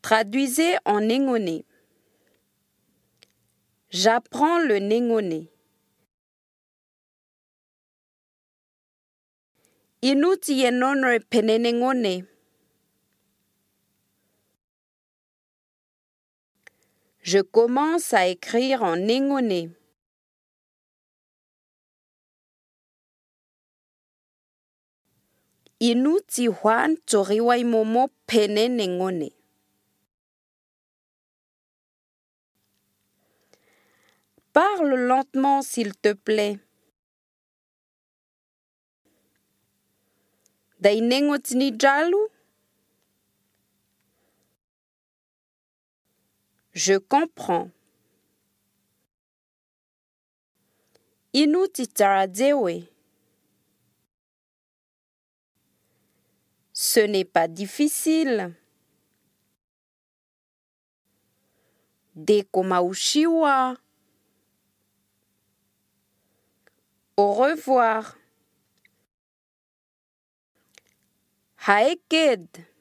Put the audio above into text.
Traduisez en néngone. J'apprends le néngone. Inuti yenonre penenengone. Je commence à écrire en néngone. Inuti Juan toriwa imomo penenengone. Parle lentement, s'il te plaît. Dainengotini jalu? Je comprends. Inuti taradewe. Ce n'est pas difficile. Dekomaushiwa. Au revoir. Haeked.